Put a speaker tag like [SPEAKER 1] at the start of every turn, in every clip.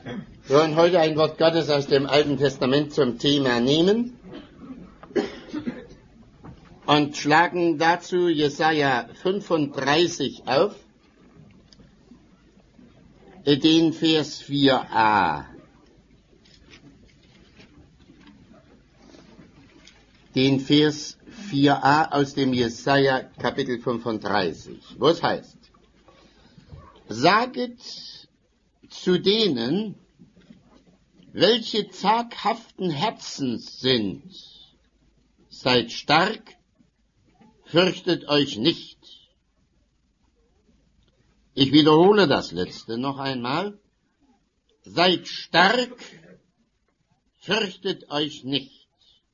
[SPEAKER 1] Wir wollen heute ein Wort Gottes aus dem Alten Testament zum Thema nehmen und schlagen dazu Jesaja 35 auf, den Vers 4a. Den Vers 4a aus dem Jesaja Kapitel 35, wo es heißt: Saget zu denen, welche zaghaften Herzens sind, seid stark, fürchtet euch nicht. Ich wiederhole das letzte noch einmal. Seid stark, fürchtet euch nicht.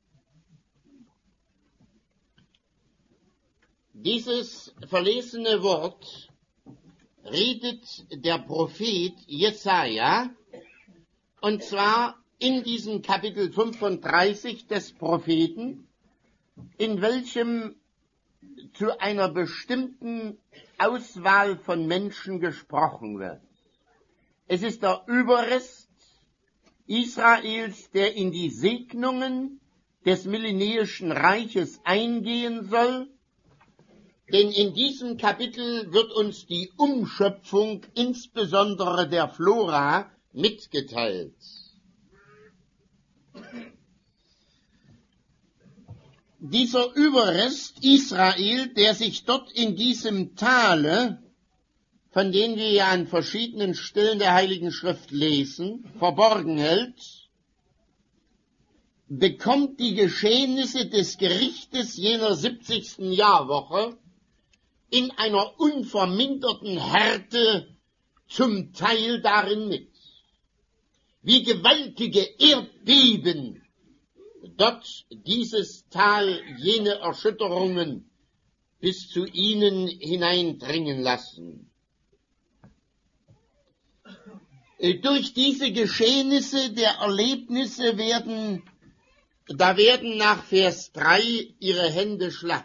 [SPEAKER 1] Dieses verlesene Wort redet der Prophet Jesaja, und zwar in diesem Kapitel 35 des Propheten, in welchem zu einer bestimmten Auswahl von Menschen gesprochen wird. Es ist der Überrest Israels, der in die Segnungen des millenniischen Reiches eingehen soll, denn in diesem Kapitel wird uns die Umschöpfung insbesondere der Flora mitgeteilt. Dieser Überrest Israel, der sich dort in diesem Tale, von dem wir ja an verschiedenen Stellen der Heiligen Schrift lesen, verborgen hält, bekommt die Geschehnisse des Gerichtes jener 70. Jahrwoche in einer unverminderten Härte zum Teil darin mit. Wie gewaltige Erdbeben dort dieses Tal jene Erschütterungen bis zu ihnen hineindringen lassen. Durch diese Geschehnisse der Erlebnisse werden nach Vers 3 ihre Hände schlaff.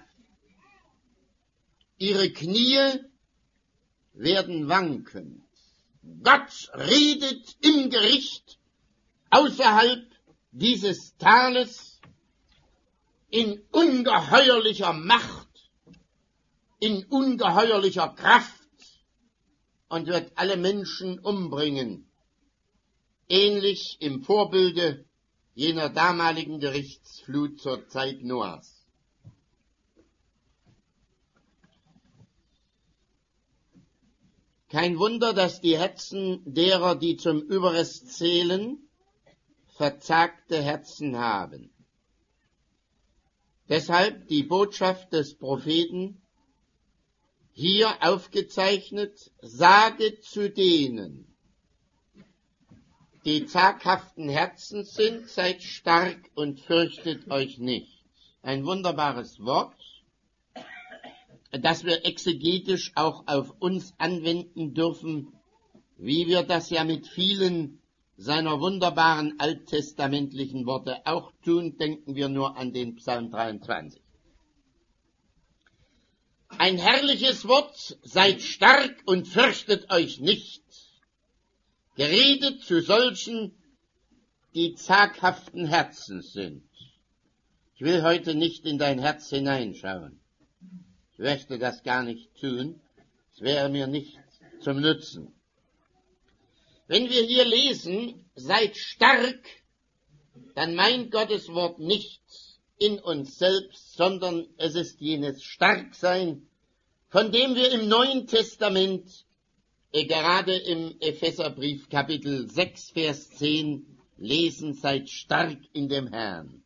[SPEAKER 1] Ihre Knie werden wankend. Gott redet im Gericht außerhalb dieses Tales in ungeheuerlicher Macht, in ungeheuerlicher Kraft und wird alle Menschen umbringen, ähnlich im Vorbilde jener damaligen Gerichtsflut zur Zeit Noahs. Kein Wunder, dass die Herzen derer, die zum Überrest zählen, verzagte Herzen haben. Deshalb die Botschaft des Propheten, hier aufgezeichnet: Sage zu denen, die zaghaften Herzens sind, seid stark und fürchtet euch nicht. Ein wunderbares Wort, das wir exegetisch auch auf uns anwenden dürfen, wie wir das ja mit vielen seiner wunderbaren alttestamentlichen Worte auch tun. Denken wir nur an den Psalm 23. Ein herrliches Wort: Seid stark und fürchtet euch nicht. Geredet zu solchen, die zaghaften Herzens sind. Ich will heute nicht in dein Herz hineinschauen. Ich möchte das gar nicht tun. Es wäre mir nicht zum Nutzen. Wenn wir hier lesen, seid stark, dann meint Gottes Wort nicht in uns selbst, sondern es ist jenes Starksein, von dem wir im Neuen Testament, gerade im Epheserbrief Kapitel 6, Vers 10 lesen: Seid stark in dem Herrn.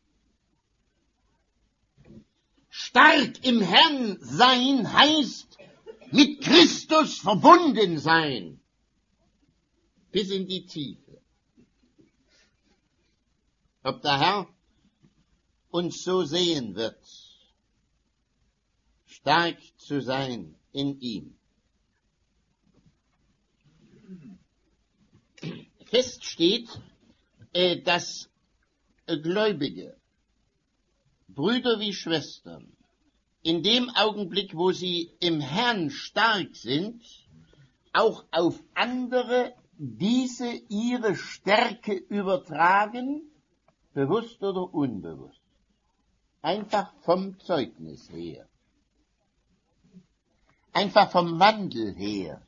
[SPEAKER 1] Stark im Herrn sein heißt mit Christus verbunden sein, bis in die Tiefe. Ob der Herr uns so sehen wird, stark zu sein in ihm. Fest steht, dass Gläubige, Brüder wie Schwestern, in dem Augenblick, wo sie im Herrn stark sind, auch auf andere diese ihre Stärke übertragen, bewusst oder unbewusst. Einfach vom Zeugnis her. Einfach vom Wandel her.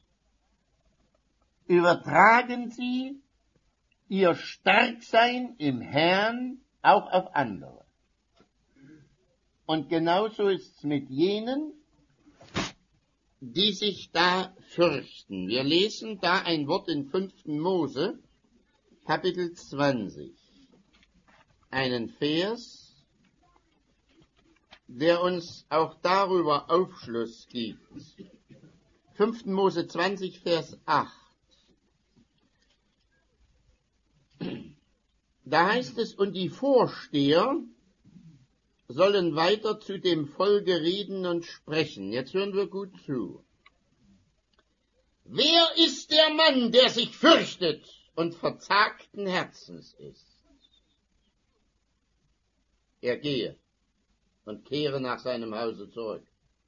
[SPEAKER 1] Übertragen sie ihr Starksein im Herrn auch auf andere. Und genauso ist's mit jenen, die sich da fürchten. Wir lesen da ein Wort in 5. Mose, Kapitel 20. Einen Vers, der uns auch darüber Aufschluss gibt. 5. Mose 20, Vers 8. Da heißt es, und die Vorsteher sollen weiter zu dem Volke reden und sprechen. Jetzt hören wir gut zu. Wer ist der Mann, der sich fürchtet und verzagten Herzens ist? Er gehe und kehre nach seinem Hause zurück.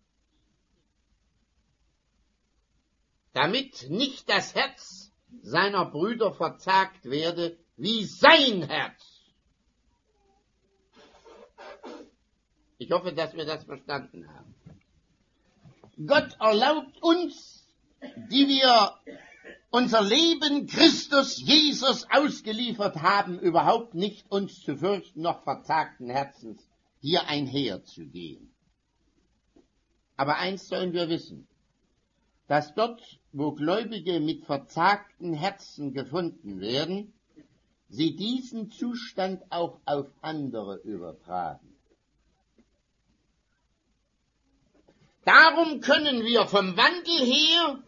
[SPEAKER 1] Damit nicht das Herz seiner Brüder verzagt werde, wie sein Herz. Ich hoffe, dass wir das verstanden haben. Gott erlaubt uns, die wir unser Leben Christus Jesus ausgeliefert haben, überhaupt nicht uns zu fürchten, noch verzagten Herzens hier einherzugehen. Aber eins sollen wir wissen, dass dort, wo Gläubige mit verzagten Herzen gefunden werden, sie diesen Zustand auch auf andere übertragen. Darum können wir vom Wandel her,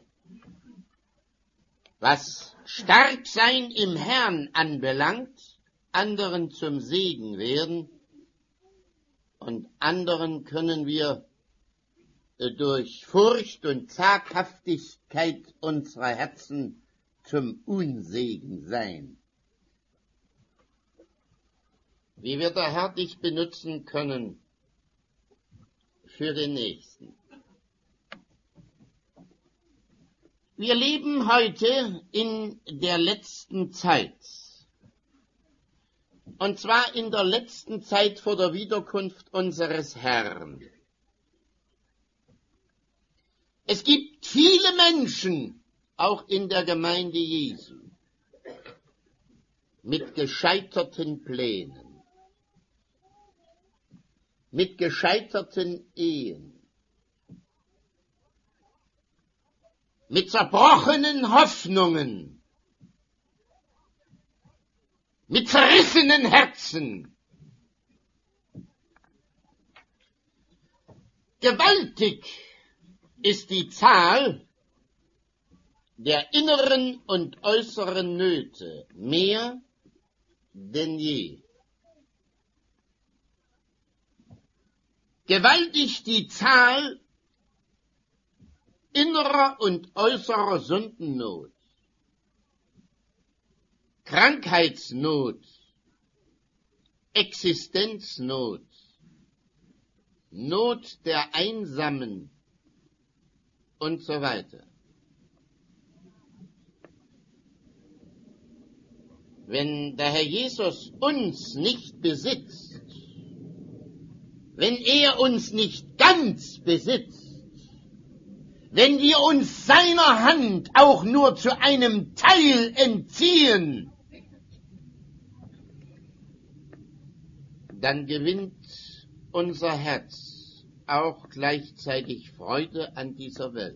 [SPEAKER 1] was Starksein im Herrn anbelangt, anderen zum Segen werden, und anderen können wir durch Furcht und Zaghaftigkeit unserer Herzen zum Unsegen sein. Wie wir der Herr dich benutzen können für den Nächsten. Wir leben heute in der letzten Zeit. Und zwar in der letzten Zeit vor der Wiederkunft unseres Herrn. Es gibt viele Menschen, auch in der Gemeinde Jesu, mit gescheiterten Plänen, mit gescheiterten Ehen, mit zerbrochenen Hoffnungen, mit zerrissenen Herzen. Gewaltig ist die Zahl der inneren und äußeren Nöte, mehr denn je. Gewaltig die Zahl innerer und äußerer Sündennot, Krankheitsnot, Existenznot, Not der Einsamen und so weiter. Wenn der Herr Jesus uns nicht besitzt, wenn er uns nicht ganz besitzt, wenn wir uns seiner Hand auch nur zu einem Teil entziehen, dann gewinnt unser Herz auch gleichzeitig Freude an dieser Welt.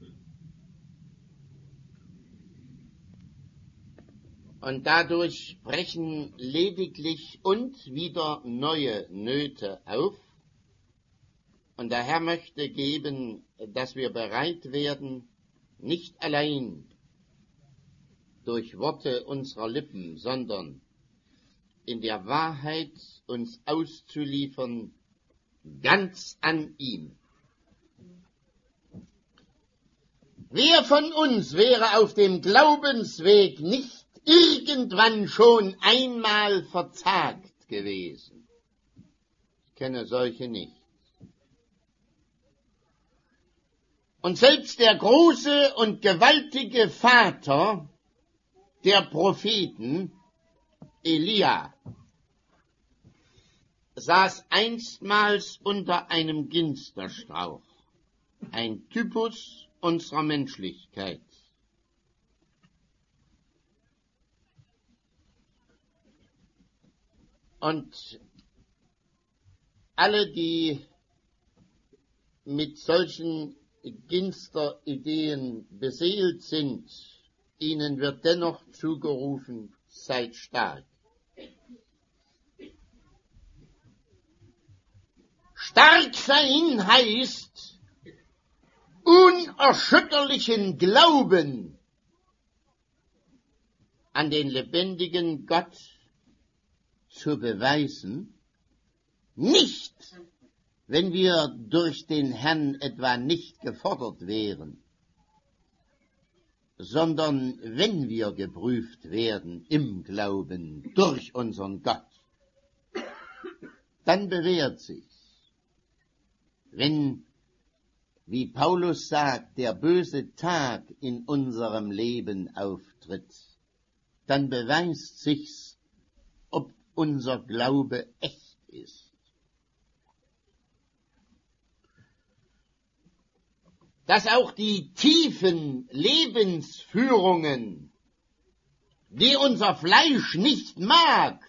[SPEAKER 1] Und dadurch brechen lediglich und wieder neue Nöte auf. Und der Herr möchte geben, dass wir bereit werden, nicht allein durch Worte unserer Lippen, sondern in der Wahrheit uns auszuliefern, ganz an ihm. Wer von uns wäre auf dem Glaubensweg nicht irgendwann schon einmal verzagt gewesen? Ich kenne solche nicht. Und selbst der große und gewaltige Vater der Propheten, Elia, saß einstmals unter einem Ginsterstrauch, ein Typus unserer Menschlichkeit. Und alle, die mit solchen Ginsterideen beseelt sind, ihnen wird dennoch zugerufen, seid stark. Stark sein heißt, unerschütterlichen Glauben an den lebendigen Gott zu beweisen, nicht, wenn wir durch den Herrn etwa nicht gefordert wären, sondern wenn wir geprüft werden im Glauben durch unseren Gott, dann bewährt sich's. Wenn, wie Paulus sagt, der böse Tag in unserem Leben auftritt, dann beweist sich's, ob unser Glaube echt ist. Dass auch die tiefen Lebensführungen, die unser Fleisch nicht mag,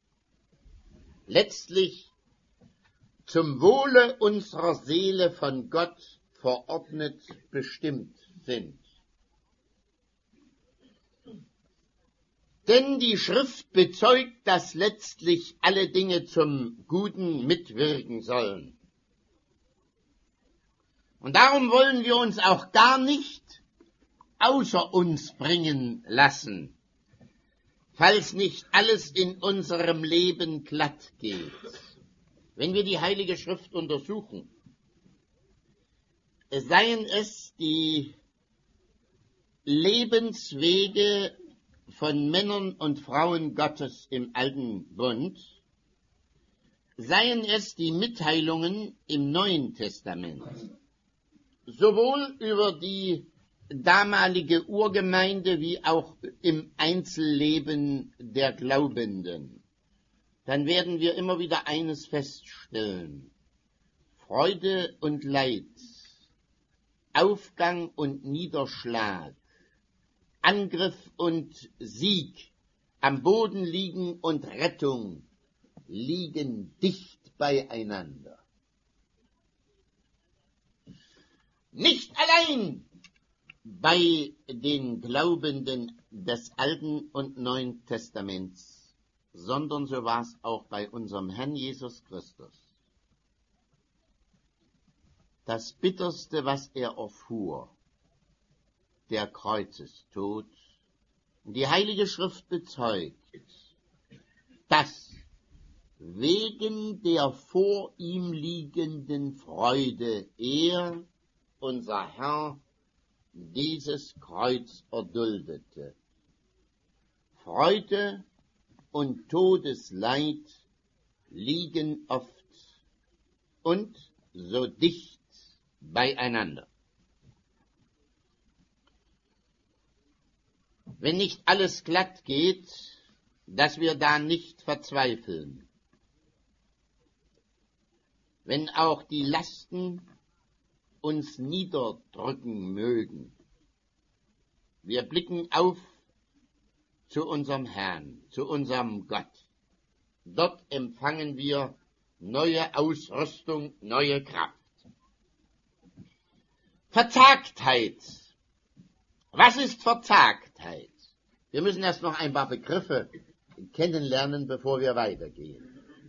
[SPEAKER 1] letztlich zum Wohle unserer Seele von Gott verordnet bestimmt sind. Denn die Schrift bezeugt, dass letztlich alle Dinge zum Guten mitwirken sollen. Und darum wollen wir uns auch gar nicht außer uns bringen lassen, falls nicht alles in unserem Leben glatt geht. Wenn wir die Heilige Schrift untersuchen, seien es die Lebenswege von Männern und Frauen Gottes im Alten Bund, seien es die Mitteilungen im Neuen Testament, sowohl über die damalige Urgemeinde wie auch im Einzelleben der Glaubenden, dann werden wir immer wieder eines feststellen: Freude und Leid, Aufgang und Niederschlag, Angriff und Sieg, am Boden liegen und Rettung liegen dicht beieinander. Nicht allein bei den Glaubenden des Alten und Neuen Testaments, sondern so war es auch bei unserem Herrn Jesus Christus. Das Bitterste, was er erfuhr, der Kreuzestod, die Heilige Schrift bezeugt, dass wegen der vor ihm liegenden Freude er, unser Herr, dieses Kreuz erduldete. Freude und Todesleid liegen oft und so dicht beieinander. Wenn nicht alles glatt geht, dass wir da nicht verzweifeln. Wenn auch die Lasten uns niederdrücken mögen. Wir blicken auf zu unserem Herrn, zu unserem Gott. Dort empfangen wir neue Ausrüstung, neue Kraft. Verzagtheit. Was ist Verzagtheit? Wir müssen erst noch ein paar Begriffe kennenlernen, bevor wir weitergehen.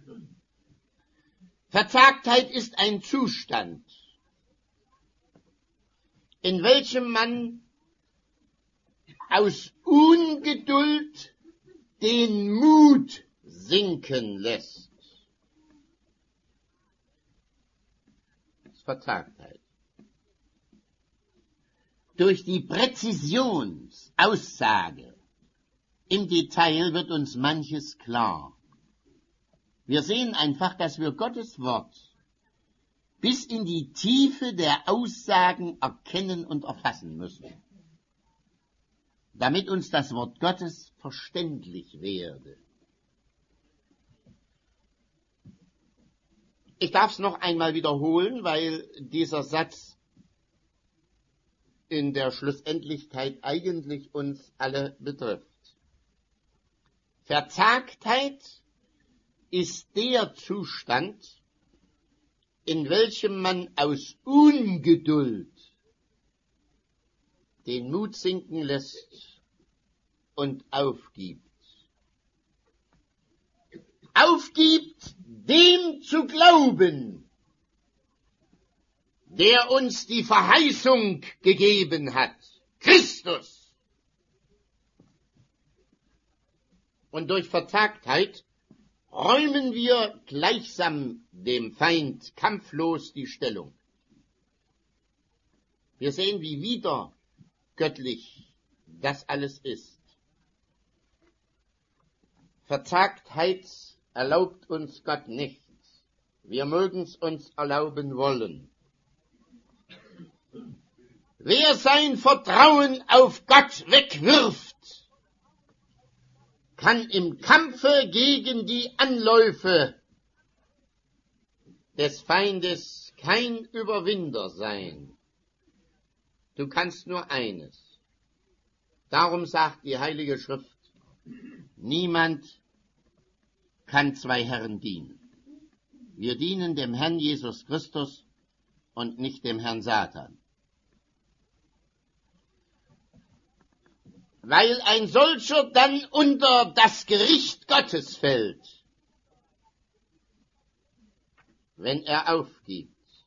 [SPEAKER 1] Verzagtheit ist ein Zustand, in welchem man aus Ungeduld den Mut sinken lässt. Das ist Verzagtheit. Durch die Präzisionsaussage im Detail wird uns manches klar. Wir sehen einfach, dass wir Gottes Wort bis in die Tiefe der Aussagen erkennen und erfassen müssen. damit uns das Wort Gottes verständlich werde. Ich darf es noch einmal wiederholen, weil dieser Satz in der Schlussendlichkeit eigentlich uns alle betrifft. Verzagtheit ist der Zustand, in welchem man aus Ungeduld den Mut sinken lässt und aufgibt. Aufgibt, dem zu glauben, der uns die Verheißung gegeben hat, Christus. Und durch Verzagtheit räumen wir gleichsam dem Feind kampflos die Stellung. Wir sehen, wie widergöttlich das alles ist. Verzagtheit erlaubt uns Gott nicht. Wir mögen's uns erlauben wollen. Wer sein Vertrauen auf Gott wegwirft, kann im Kampfe gegen die Anläufe des Feindes kein Überwinder sein. Du kannst nur eines. Darum sagt die Heilige Schrift, niemand kann zwei Herren dienen. Wir dienen dem Herrn Jesus Christus und nicht dem Herrn Satan. Weil ein solcher dann unter das Gericht Gottes fällt, wenn er aufgibt.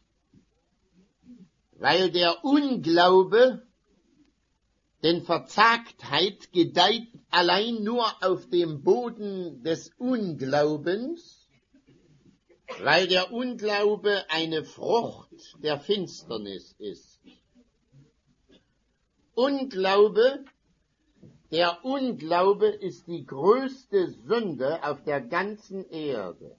[SPEAKER 1] Weil der Unglaube, denn Verzagtheit gedeiht allein nur auf dem Boden des Unglaubens, weil der Unglaube eine Frucht der Finsternis ist. Der Unglaube ist die größte Sünde auf der ganzen Erde.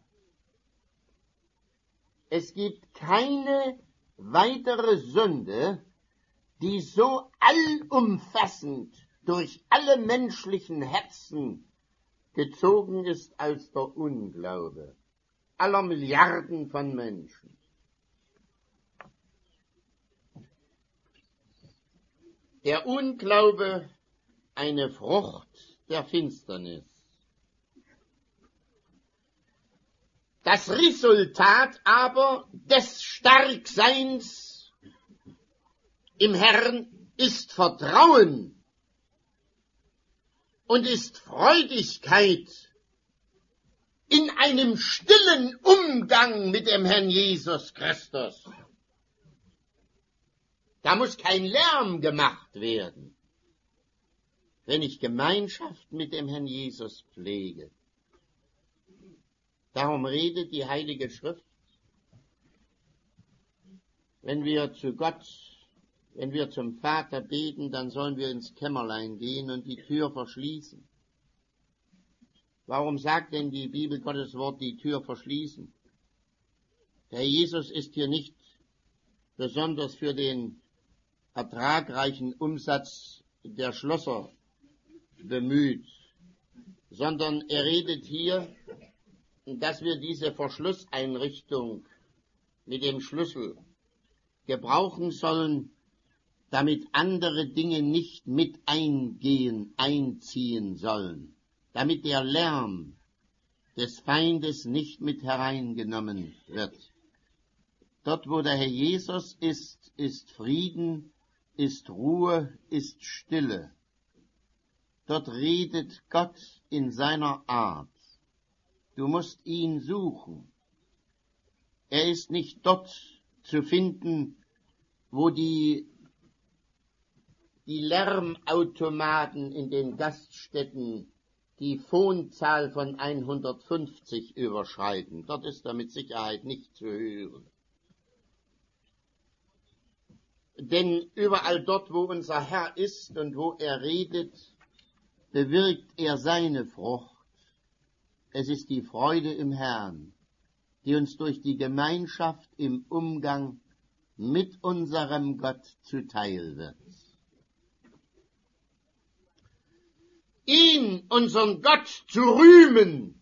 [SPEAKER 1] Es gibt keine weitere Sünde, die so allumfassend durch alle menschlichen Herzen gezogen ist als der Unglaube aller Milliarden von Menschen. Der Unglaube eine Frucht der Finsternis. Das Resultat aber des Starkseins im Herrn ist Vertrauen und ist Freudigkeit in einem stillen Umgang mit dem Herrn Jesus Christus. Da muss kein Lärm gemacht werden, wenn ich Gemeinschaft mit dem Herrn Jesus pflege. Darum redet die Heilige Schrift, wenn wir zum Vater beten, dann sollen wir ins Kämmerlein gehen und die Tür verschließen. Warum sagt denn die Bibel Gottes Wort die Tür verschließen? Der Jesus ist hier nicht besonders für den ertragreichen Umsatz der Schlosser bemüht, sondern er redet hier, dass wir diese Verschlusseinrichtung mit dem Schlüssel gebrauchen sollen, damit andere Dinge nicht mit einziehen sollen, damit der Lärm des Feindes nicht mit hereingenommen wird. Dort, wo der Herr Jesus ist, ist Frieden, ist Ruhe, ist Stille. Dort redet Gott in seiner Art. Du musst ihn suchen. Er ist nicht dort zu finden, wo die Lärmautomaten in den Gaststätten die Phonzahl von 150 überschreiten. Dort ist er mit Sicherheit nicht zu hören. Denn überall dort, wo unser Herr ist und wo er redet, bewirkt er seine Frucht. Es ist die Freude im Herrn, die uns durch die Gemeinschaft im Umgang mit unserem Gott zuteil wird. ihn, unseren Gott, zu rühmen,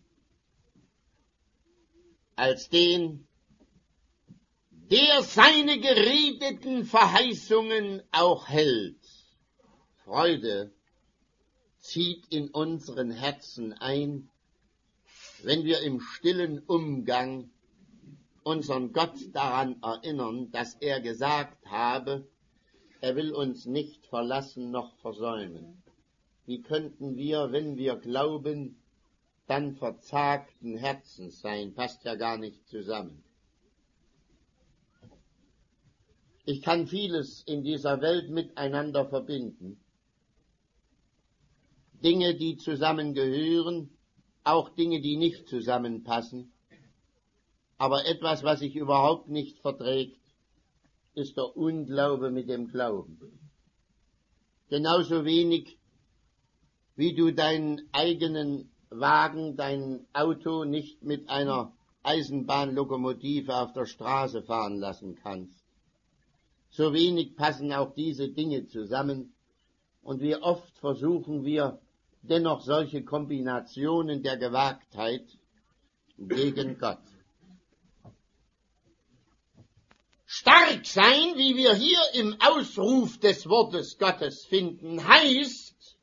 [SPEAKER 1] als den, der seine geredeten Verheißungen auch hält. Freude zieht in unseren Herzen ein, wenn wir im stillen Umgang unseren Gott daran erinnern, dass er gesagt habe, er will uns nicht verlassen noch versäumen. Wie könnten wir, wenn wir glauben, dann verzagten Herzens sein? Passt ja gar nicht zusammen. Ich kann vieles in dieser Welt miteinander verbinden. Dinge, die zusammengehören, auch Dinge, die nicht zusammenpassen. Aber etwas, was sich überhaupt nicht verträgt, ist der Unglaube mit dem Glauben. Genauso wenig, wie du deinen eigenen Wagen, dein Auto nicht mit einer Eisenbahnlokomotive auf der Straße fahren lassen kannst. So wenig passen auch diese Dinge zusammen. Und wie oft versuchen wir dennoch solche Kombinationen der Gewagtheit gegen Gott. Stark sein, wie wir hier im Ausruf des Wortes Gottes finden, heißt,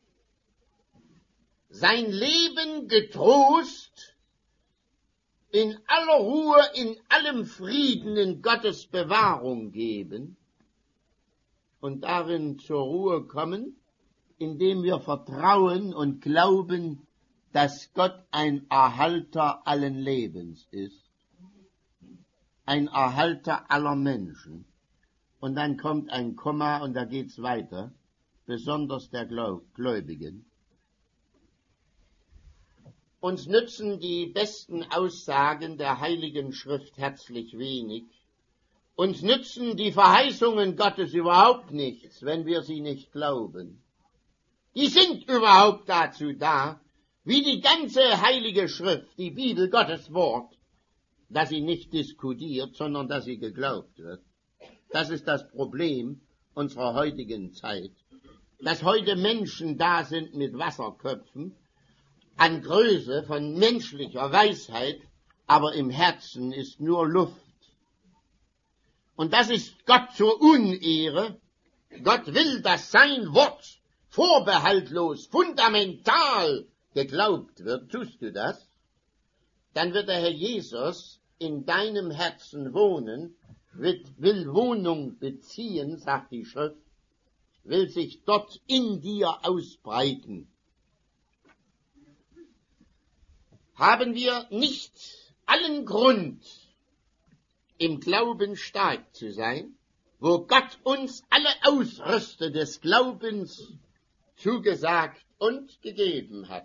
[SPEAKER 1] sein Leben getrost, in aller Ruhe, in allem Frieden in Gottes Bewahrung geben und darin zur Ruhe kommen, indem wir vertrauen und glauben, dass Gott ein Erhalter allen Lebens ist, ein Erhalter aller Menschen. Und dann kommt ein Komma und da geht's weiter, besonders der Gläubigen. Uns nützen die besten Aussagen der Heiligen Schrift herzlich wenig. Uns nützen die Verheißungen Gottes überhaupt nichts, wenn wir sie nicht glauben. Die sind überhaupt dazu da, wie die ganze Heilige Schrift, die Bibel, Gottes Wort, dass sie nicht diskutiert, sondern dass sie geglaubt wird. Das ist das Problem unserer heutigen Zeit, dass heute Menschen da sind mit Wasserköpfen, an Größe von menschlicher Weisheit, aber im Herzen ist nur Luft. Und das ist Gott zur Unehre. Gott will, dass sein Wort vorbehaltlos, fundamental geglaubt wird. Tust du das? Dann wird der Herr Jesus in deinem Herzen wohnen, will Wohnung beziehen, sagt die Schrift, will sich dort in dir ausbreiten. Haben wir nicht allen Grund, im Glauben stark zu sein, wo Gott uns alle Ausrüste des Glaubens zugesagt und gegeben hat,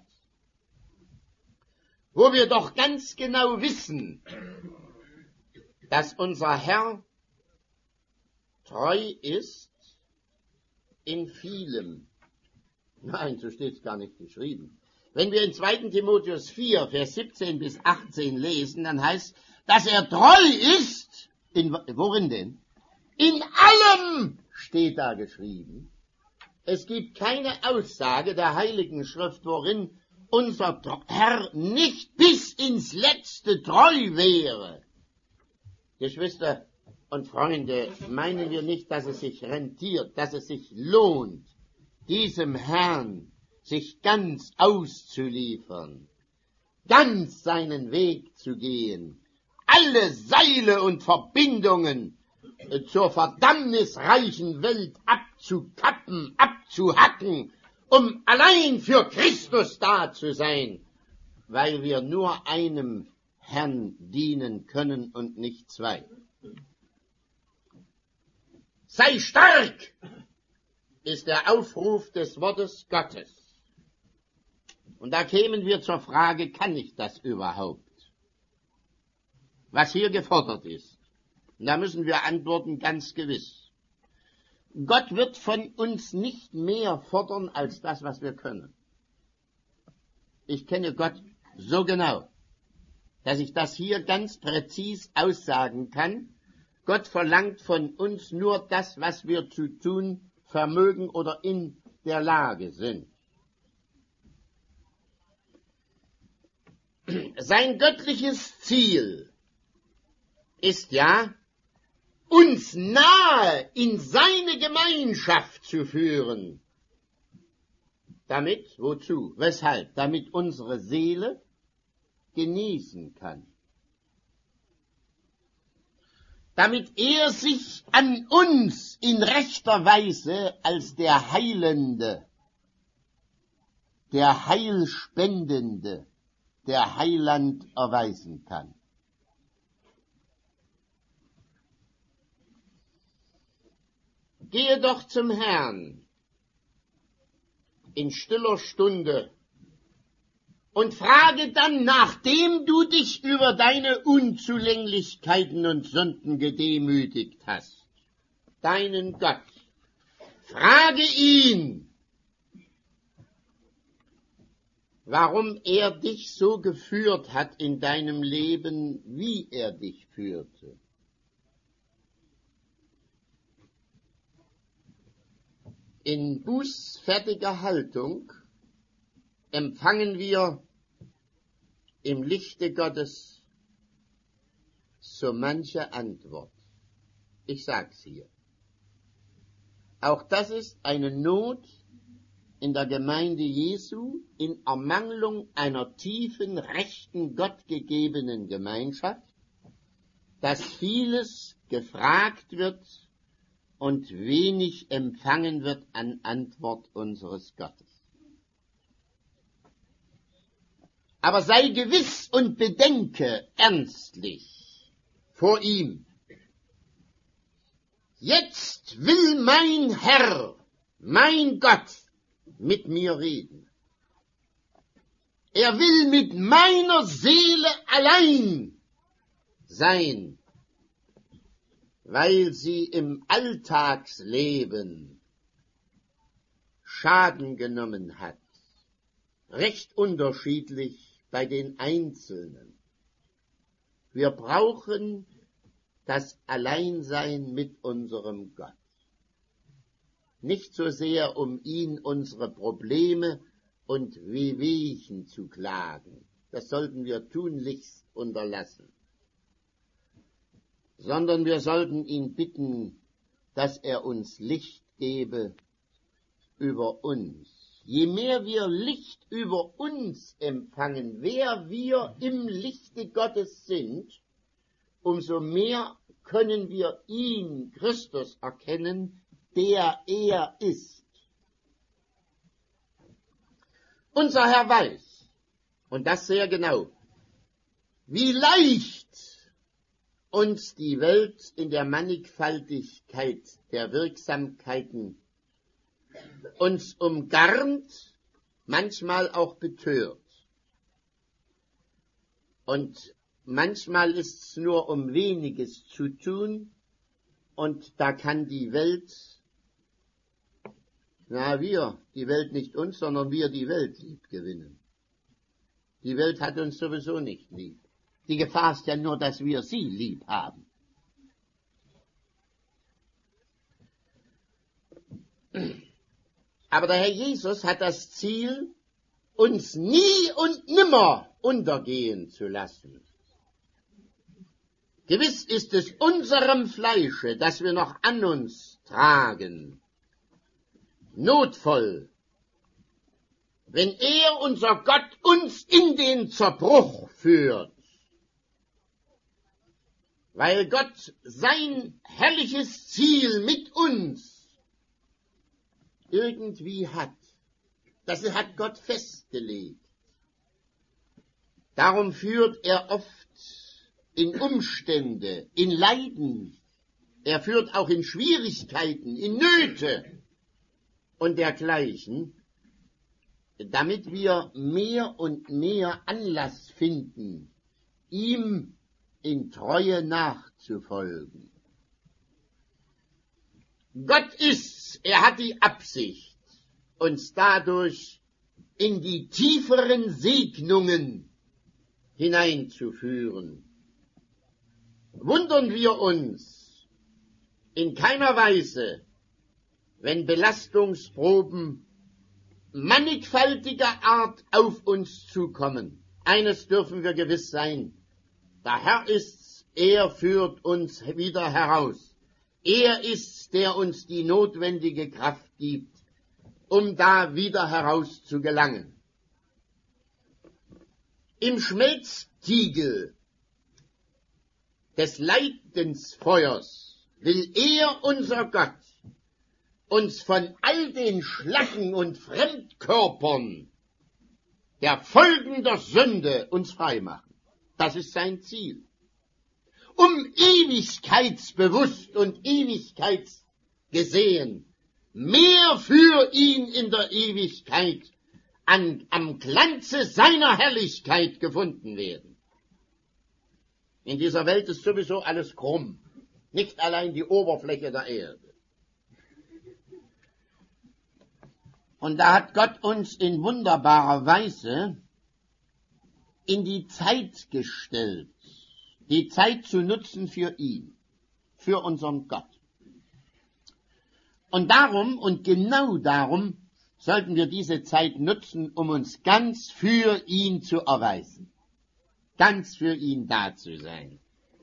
[SPEAKER 1] wo wir doch ganz genau wissen, dass unser Herr treu ist in vielem. Nein, so steht es gar nicht geschrieben. Wenn wir in 2. Timotheus 4, Vers 17 bis 18 lesen, dann heißt, dass er treu ist, worin denn? In allem steht da geschrieben. Es gibt keine Aussage der Heiligen Schrift, worin unser Herr nicht bis ins Letzte treu wäre. Geschwister und Freunde, meinen wir nicht, dass es sich rentiert, dass es sich lohnt, diesem Herrn sich ganz auszuliefern, ganz seinen Weg zu gehen, alle Seile und Verbindungen zur verdammnisreichen Welt abzukappen, abzuhacken, um allein für Christus da zu sein, weil wir nur einem Herrn dienen können und nicht zwei. Sei stark, ist der Aufruf des Wortes Gottes. Und da kämen wir zur Frage, kann ich das überhaupt? Was hier gefordert ist. Und da müssen wir antworten, ganz gewiss. Gott wird von uns nicht mehr fordern als das, was wir können. Ich kenne Gott so genau, dass ich das hier ganz präzis aussagen kann. Gott verlangt von uns nur das, was wir zu tun vermögen oder in der Lage sind. Sein göttliches Ziel ist ja, uns nahe in seine Gemeinschaft zu führen. Damit, wozu? Weshalb? Damit unsere Seele genießen kann. Damit er sich an uns in rechter Weise als der Heilende, der Heilspendende, der Heiland erweisen kann. Gehe doch zum Herrn in stiller Stunde und frage dann, nachdem du dich über deine Unzulänglichkeiten und Sünden gedemütigt hast, deinen Gott, frage ihn, warum er dich so geführt hat in deinem Leben, wie er dich führte. In bußfertiger Haltung empfangen wir im Lichte Gottes so manche Antwort. Ich sag's hier. Auch das ist eine Not in der Gemeinde Jesu in Ermangelung einer tiefen, rechten, gottgegebenen Gemeinschaft, dass vieles gefragt wird und wenig empfangen wird an Antwort unseres Gottes. Aber sei gewiss und bedenke ernstlich vor ihm. Jetzt will mein Herr, mein Gott, mit mir reden. Er will mit meiner Seele allein sein, weil sie im Alltagsleben Schaden genommen hat, recht unterschiedlich bei den Einzelnen. Wir brauchen das Alleinsein mit unserem Gott. Nicht so sehr, um ihn unsere Probleme und Wehwehchen zu klagen, das sollten wir tunlichst unterlassen, sondern wir sollten ihn bitten, dass er uns Licht gebe über uns. Je mehr wir Licht über uns empfangen, wer wir im Lichte Gottes sind, umso mehr können wir ihn, Christus, erkennen, der er ist. Unser Herr weiß, und das sehr genau, wie leicht uns die Welt in der Mannigfaltigkeit der Wirksamkeiten uns umgarnt, manchmal auch betört. Und manchmal ist es nur um weniges zu tun, und da kann die Welt, die Welt nicht uns, sondern wir die Welt lieb gewinnen. Die Welt hat uns sowieso nicht lieb. Die Gefahr ist ja nur, dass wir sie lieb haben. Aber der Herr Jesus hat das Ziel, uns nie und nimmer untergehen zu lassen. Gewiss ist es unserem Fleische, das wir noch an uns tragen, notvoll, wenn er, unser Gott, uns in den Zerbruch führt, weil Gott sein herrliches Ziel mit uns irgendwie hat. Das hat Gott festgelegt. Darum führt er oft in Umstände, in Leiden. Er führt auch in Schwierigkeiten, in Nöte und dergleichen, damit wir mehr und mehr Anlass finden, ihm in Treue nachzufolgen. Gott ist's, er hat die Absicht, uns dadurch in die tieferen Segnungen hineinzuführen. Wundern wir uns in keiner Weise, wenn Belastungsproben mannigfaltiger Art auf uns zukommen. Eines dürfen wir gewiss sein. Der Herr ist's, er führt uns wieder heraus. Er ist's, der uns die notwendige Kraft gibt, um da wieder heraus zu gelangen. Im Schmelztiegel des Leidensfeuers will er, unser Gott, uns von all den Schlacken und Fremdkörpern der Folgen der Sünde uns frei machen. Das ist sein Ziel. Um ewigkeitsbewusst und ewigkeitsgesehen mehr für ihn in der Ewigkeit am Glanze seiner Herrlichkeit gefunden werden. In dieser Welt ist sowieso alles krumm, nicht allein die Oberfläche der Erde. Und da hat Gott uns in wunderbarer Weise in die Zeit gestellt, die Zeit zu nutzen für ihn, für unseren Gott. Und darum und genau darum sollten wir diese Zeit nutzen, um uns ganz für ihn zu erweisen, ganz für ihn da zu sein.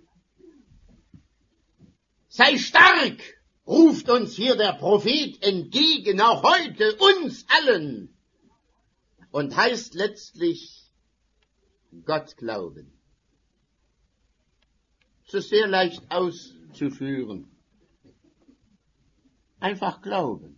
[SPEAKER 1] Sei stark, ruft uns hier der Prophet entgegen, auch heute uns allen, und heißt letztlich Gott glauben. Es ist sehr leicht auszuführen. Einfach glauben.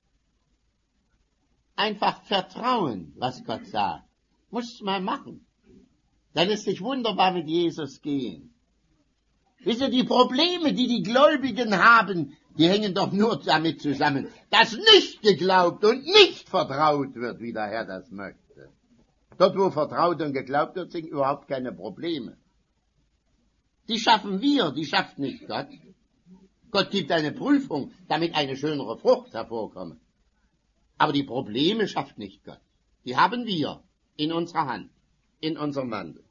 [SPEAKER 1] Einfach vertrauen, was Gott sagt. Musst mal machen. Dann lässt sich wunderbar mit Jesus gehen. Wisst ihr, die Probleme, die die Gläubigen haben, die hängen doch nur damit zusammen, dass nicht geglaubt und nicht vertraut wird, wie der Herr das möchte. Dort, wo vertraut und geglaubt wird, sind überhaupt keine Probleme. Die schaffen wir, die schafft nicht Gott. Gott gibt eine Prüfung, damit eine schönere Frucht hervorkomme. Aber die Probleme schafft nicht Gott. Die haben wir in unserer Hand, in unserem Wandel.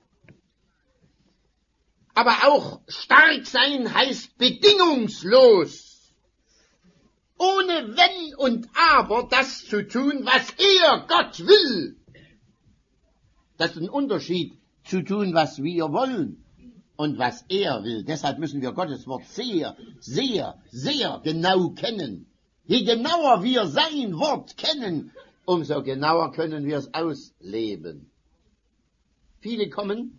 [SPEAKER 1] Aber auch stark sein heißt bedingungslos, ohne Wenn und Aber das zu tun, was er, Gott, will. Das ist ein Unterschied zu tun, was wir wollen und was er will. Deshalb müssen wir Gottes Wort sehr, sehr, sehr genau kennen. Je genauer wir sein Wort kennen, umso genauer können wir es ausleben. Viele kommen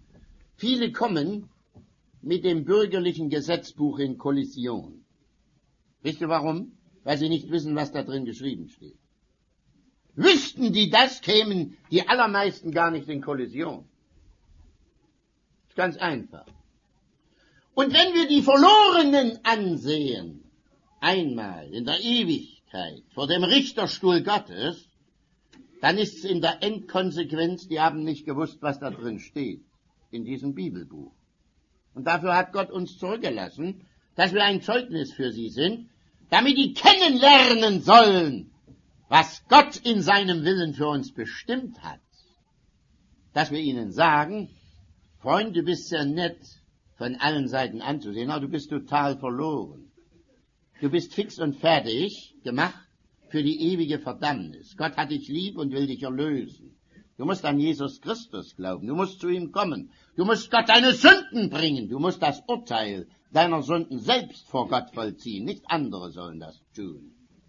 [SPEAKER 1] mit dem bürgerlichen Gesetzbuch in Kollision. Wisst ihr warum? Weil sie nicht wissen, was da drin geschrieben steht. Wüssten die das, kämen die allermeisten gar nicht in Kollision. Ist ganz einfach. Und wenn wir die Verlorenen ansehen, einmal in der Ewigkeit vor dem Richterstuhl Gottes, dann ist es in der Endkonsequenz, die haben nicht gewusst, was da drin steht, in diesem Bibelbuch. Und dafür hat Gott uns zurückgelassen, dass wir ein Zeugnis für sie sind, damit die kennenlernen sollen, was Gott in seinem Willen für uns bestimmt hat. Dass wir ihnen sagen, Freund, du bist sehr nett von allen Seiten anzusehen, aber du bist total verloren. Du bist fix und fertig gemacht für die ewige Verdammnis. Gott hat dich lieb und will dich erlösen. Du musst an Jesus Christus glauben. Du musst zu ihm kommen. Du musst Gott deine Sünden bringen. Du musst das Urteil deiner Sünden selbst vor Gott vollziehen. Nicht andere sollen das tun.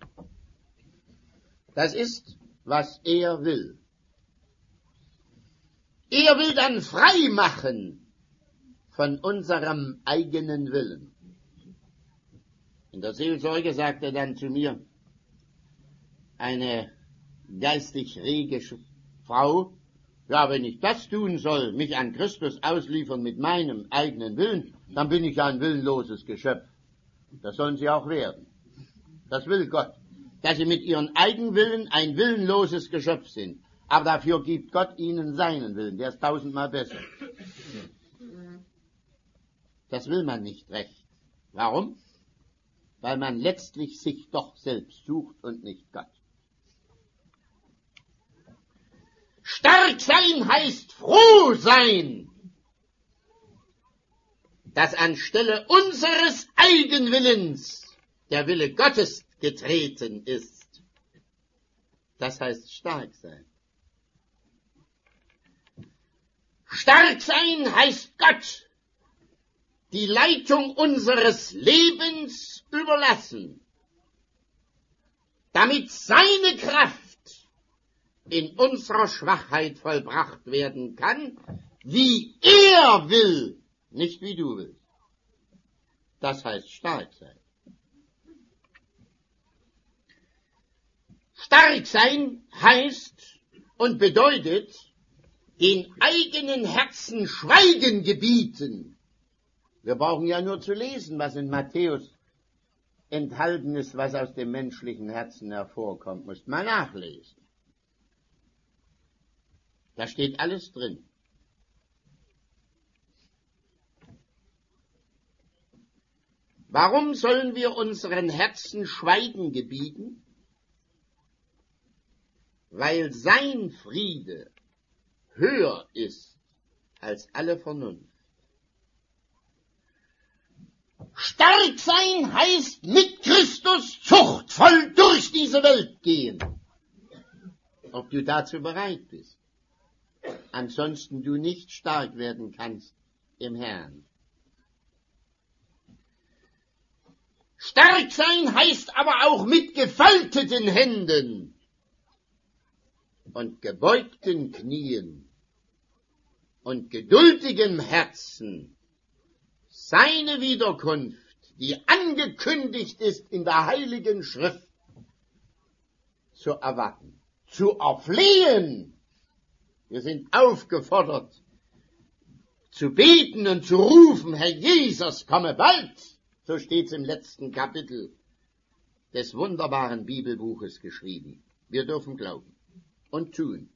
[SPEAKER 1] Das ist, was er will. Er will dann frei machen von unserem eigenen Willen. In der Seelsorge sagt er dann zu mir, eine geistig rege Frau, ja, wenn ich das tun soll, mich an Christus ausliefern mit meinem eigenen Willen, dann bin ich ja ein willenloses Geschöpf. Das sollen sie auch werden. Das will Gott, dass sie mit ihren Eigenwillen ein willenloses Geschöpf sind. Aber dafür gibt Gott ihnen seinen Willen, der ist 1000-mal besser. Das will man nicht recht. Warum? Weil man letztlich sich doch selbst sucht und nicht Gott. Stark sein heißt froh sein, dass anstelle unseres Eigenwillens der Wille Gottes getreten ist. Das heißt stark sein. Stark sein heißt Gott die Leitung unseres Lebens überlassen, damit seine Kraft in unserer Schwachheit vollbracht werden kann, wie er will, nicht wie du willst. Das heißt stark sein. Stark sein heißt und bedeutet, den eigenen Herzen Schweigen gebieten. Wir brauchen ja nur zu lesen, was in Matthäus enthalten ist, was aus dem menschlichen Herzen hervorkommt. Müsst mal nachlesen. Da steht alles drin. Warum sollen wir unseren Herzen Schweigen gebieten? Weil sein Friede höher ist als alle Vernunft. Stark sein heißt mit Christus zuchtvoll durch diese Welt gehen. Ob du dazu bereit bist. Ansonsten du nicht stark werden kannst im Herrn. Stark sein heißt aber auch mit gefalteten Händen und gebeugten Knien und geduldigem Herzen seine Wiederkunft, die angekündigt ist in der Heiligen Schrift, zu erwarten, zu erflehen. Wir sind aufgefordert, zu beten und zu rufen, Herr Jesus, komme bald. So steht es im letzten Kapitel des wunderbaren Bibelbuches geschrieben. Wir dürfen glauben und tun.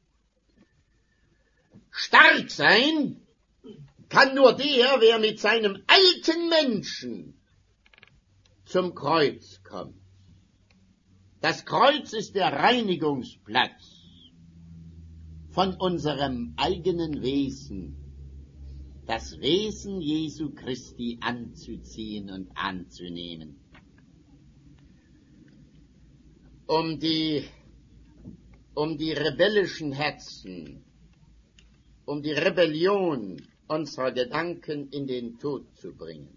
[SPEAKER 1] Stark sein kann nur der, wer mit seinem alten Menschen zum Kreuz kommt. Das Kreuz ist der Reinigungsplatz von unserem eigenen Wesen, das Wesen Jesu Christi anzuziehen und anzunehmen. Um die rebellischen Herzen, um die Rebellion unserer Gedanken in den Tod zu bringen.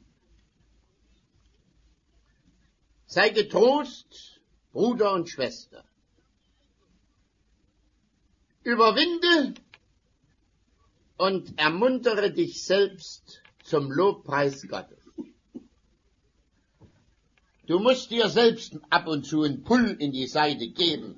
[SPEAKER 1] Sei getrost, Bruder und Schwester. Überwinde und ermuntere dich selbst zum Lobpreis Gottes. Du musst dir selbst ab und zu einen Pull in die Seite geben,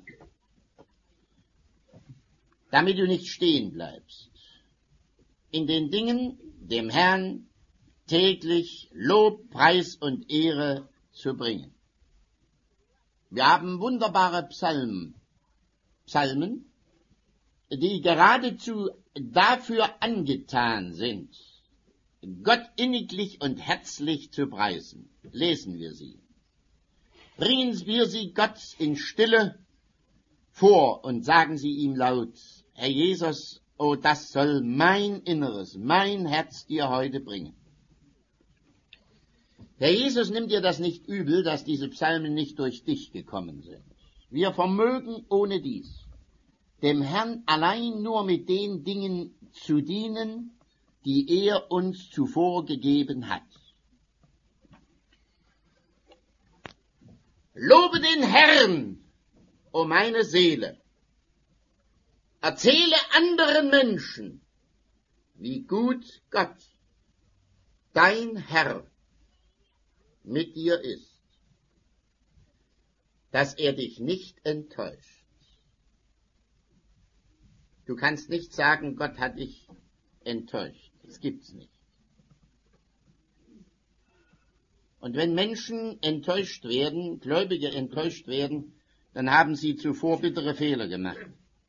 [SPEAKER 1] damit du nicht stehen bleibst. In den Dingen dem Herrn täglich Lob, Preis und Ehre zu bringen. Wir haben wunderbare Psalmen, die geradezu dafür angetan sind, Gott inniglich und herzlich zu preisen. Lesen wir sie. Bringen wir sie Gott in Stille vor und sagen sie ihm laut, Herr Jesus, oh, das soll mein Inneres, mein Herz dir heute bringen. Herr Jesus nimmt dir das nicht übel, dass diese Psalmen nicht durch dich gekommen sind. Wir vermögen ohne dies, dem Herrn allein nur mit den Dingen zu dienen, die er uns zuvor gegeben hat. Lobe den Herrn, o meine Seele. Erzähle anderen Menschen, wie gut Gott, dein Herr, mit dir ist, dass er dich nicht enttäuscht. Du kannst nicht sagen, Gott hat dich enttäuscht. Das gibt's nicht. Und wenn Menschen enttäuscht werden, Gläubige enttäuscht werden, dann haben sie zuvor bittere Fehler gemacht.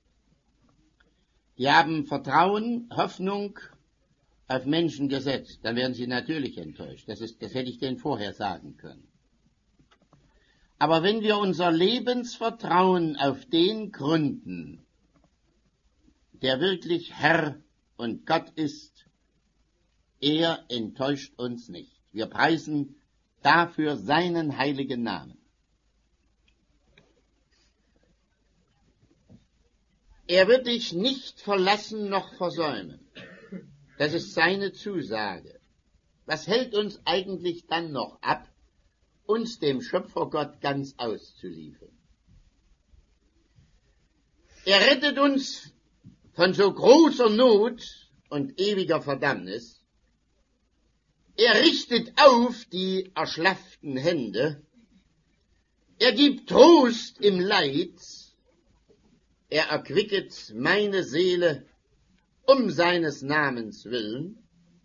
[SPEAKER 1] Die haben Vertrauen, Hoffnung auf Menschen gesetzt. Dann werden sie natürlich enttäuscht. Das hätte ich denen vorher sagen können. Aber wenn wir unser Lebensvertrauen auf den gründen, der wirklich Herr und Gott ist, er enttäuscht uns nicht. Wir preisen dafür seinen heiligen Namen. Er wird dich nicht verlassen noch versäumen. Das ist seine Zusage. Was hält uns eigentlich dann noch ab, uns dem Schöpfergott ganz auszuliefern? Er rettet uns von so großer Not und ewiger Verdammnis. Er richtet auf die erschlafften Hände. Er gibt Trost im Leid. Er erquicket meine Seele um seines Namens willen.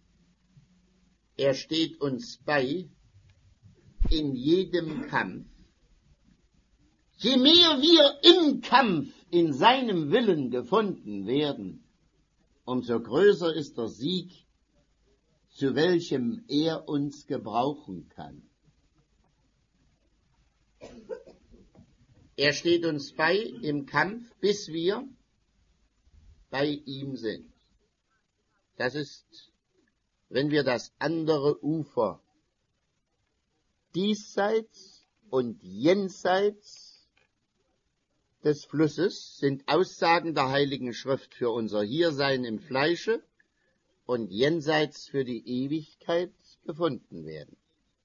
[SPEAKER 1] Er steht uns bei in jedem Kampf. Je mehr wir im Kampf in seinem Willen gefunden werden, umso größer ist der Sieg, zu welchem er uns gebrauchen kann. Er steht uns bei im Kampf, bis wir bei ihm sind. Das ist, wenn wir das andere Ufer diesseits und jenseits des Flusses sind Aussagen der Heiligen Schrift für unser Hiersein im Fleische und jenseits für die Ewigkeit gefunden werden.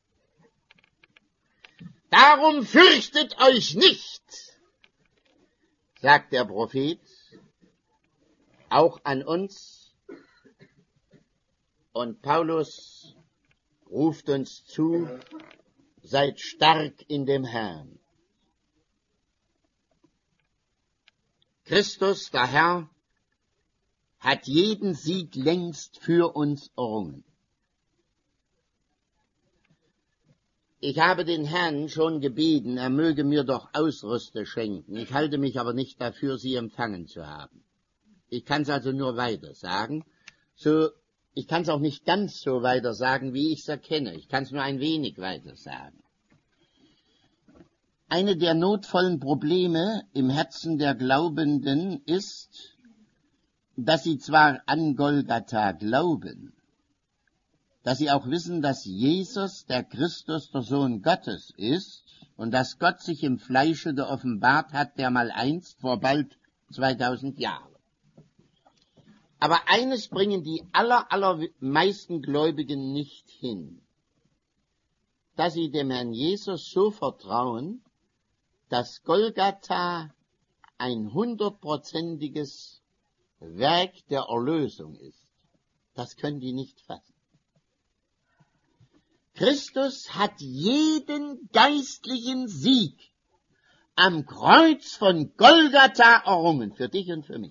[SPEAKER 1] Darum fürchtet euch nicht, sagt der Prophet, auch an uns. Und Paulus ruft uns zu, seid stark in dem Herrn. Christus, der Herr, hat jeden Sieg längst für uns errungen. Ich habe den Herrn schon gebeten, er möge mir doch Ausrüste schenken. Ich halte mich aber nicht dafür, sie empfangen zu haben. Ich kann es also nur weiter sagen. Ich kann es auch nicht ganz so weiter sagen, wie ich es erkenne. Ich kann es nur ein wenig weiter sagen. Eine der notvollen Probleme im Herzen der Glaubenden ist, dass sie zwar an Golgatha glauben, dass sie auch wissen, dass Jesus, der Christus, der Sohn Gottes ist und dass Gott sich im Fleische geoffenbart hat, der mal einst vor bald 2000 Jahren. Aber eines bringen die allermeisten Gläubigen nicht hin, dass sie dem Herrn Jesus so vertrauen, dass Golgatha ein 100%iges Werk der Erlösung ist. Das können die nicht fassen. Christus hat jeden geistlichen Sieg am Kreuz von Golgatha errungen, für dich und für mich.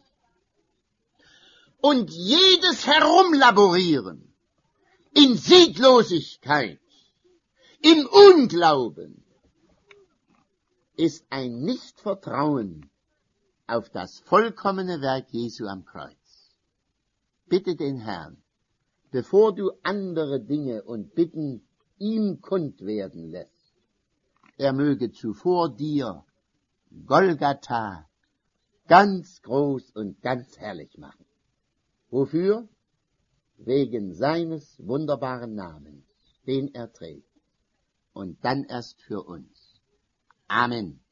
[SPEAKER 1] Und jedes Herumlaborieren in Sieglosigkeit, im Unglauben, ist ein Nichtvertrauen auf das vollkommene Werk Jesu am Kreuz. Bitte den Herrn, bevor du andere Dinge und Bitten ihm kund werden lässt, er möge zuvor dir Golgatha ganz groß und ganz herrlich machen. Wofür? Wegen seines wunderbaren Namens, den er trägt. Und dann erst für uns. Amen.